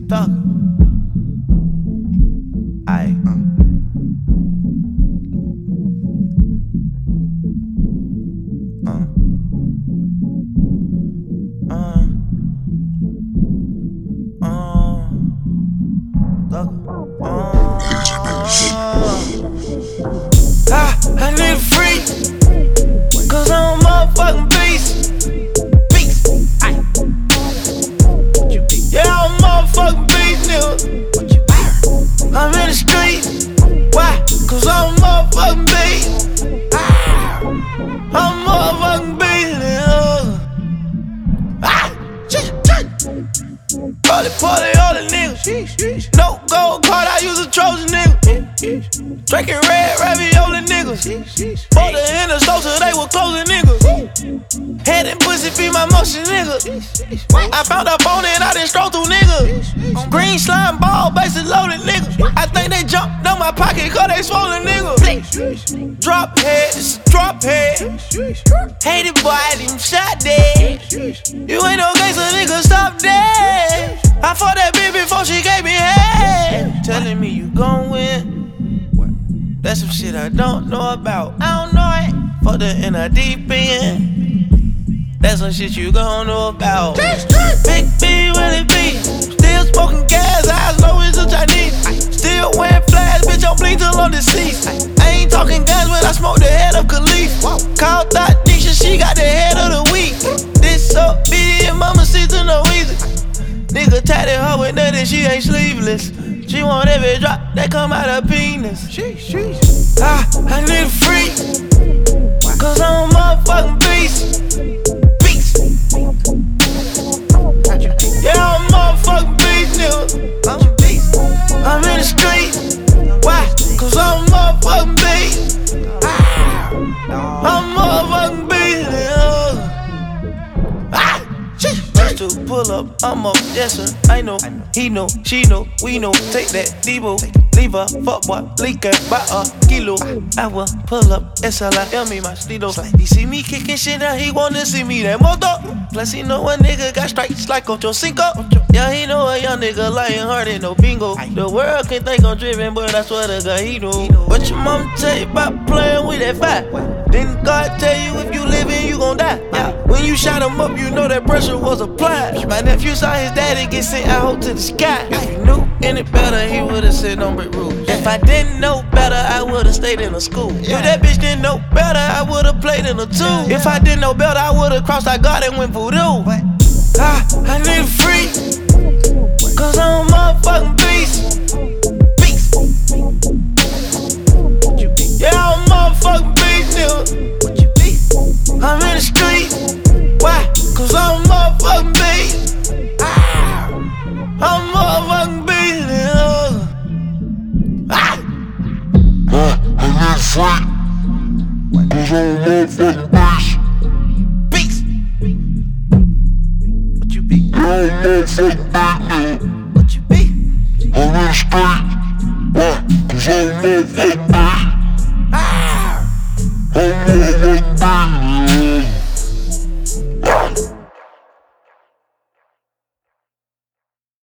Thug. Aye. I need a free, cause I'm a motherfucking beast. Beast, aye. Yeah, I'm a motherfucking beast, nigga. I'm in the street, why? Cause I'm a motherfucking beast. I'm a motherfucking beast, nigga. Party, all the niggas. No gold card, I use a Trojan nigga. Drinking red ravioli niggas. Bought the in the store till they were closing niggas. Head and pussy feed my motion niggas. I found up on it, I done stroll through niggas. Green slime ball, bases loaded niggas. I think they jumped on my pocket cause they swollen niggas. Drop head, drop head. Hated boy, them shot dead. You ain't no gangster nigga, stop dead. I fought that bitch before she gave me head. Telling me you gon' win. That's some shit I don't know about. I don't know it. Fuck the in a deep end. That's some shit you gon' know about. Big B, Willie B. Still smoking gas, eyes low as a Chinese. Still wearing flags, bitch, I'm blink till I'm deceased. I ain't talking guns when I smoke the head of Khalif. Call Thought Nisha, she got the head of the week. This so big, mama sees to no easy. Nigga tatted her with nothing, she ain't sleeveless. She want every drop that come out her penis. I need a free, cause I'm a motherfucking beast. Beast. Yeah, I'm a motherfucking beast, nigga. I'm a beast. I'm in the street, why? Cause I'm a motherfucking beast. I'm a motherfucking beast, nigga. To pull up, I'm up, yes sir, I know. He know, she know, we know. Take that Debo, leave a fuck boy, leak it by a kilo. I will pull up, SLI, me my stilo. He see me kicking shit now, he wanna see me that moto. Plus he know a nigga got strikes like Ocho Cinco. Yeah, he know a young nigga lying hard and no bingo. The world can think I'm driven, but I swear to God he know. What your mom tell you about playing with that fire? Didn't God tell you if you living, you gon' die? Yeah. When you shot him up, you know that pressure was applied. My nephew saw his daddy get sent out to the sky. If you knew any better, he would've said on brick roofs. If I didn't know better, I would've stayed in a school. If that bitch didn't know better, I would've played in a two. If I didn't know better, I would've crossed our God and went voodoo. I need a free, cause I'm a motherfucking beast. Beast. Yeah, I'm a motherfucking beast, nigga. I'm in the street, why? Cause I'm a motherfucking beast. I'm a motherfucking beast, nigga. I'm in the street, cause I'm a motherfucking beast. Beast. What you be? Yeah, I'm a motherfucking beast, nigga. What you be? I'm in the street, why? Cause I'm a motherfucking beast.